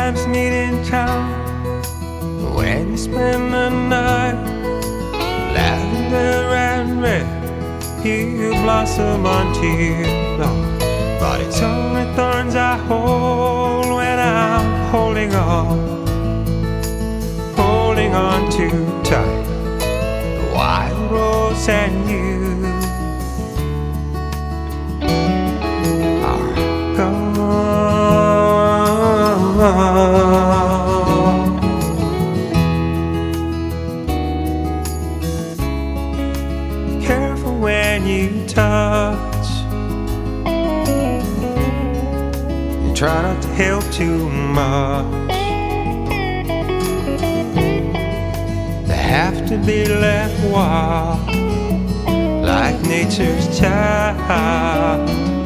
sometimes meet in town. When you spend the night, lavender and red, you blossom unto love. But it's only thorns I hold when I'm holding on too tight. The wild rose and you are gone. Careful when you touch, and try not to help too much. They have to be left wild, like nature's child.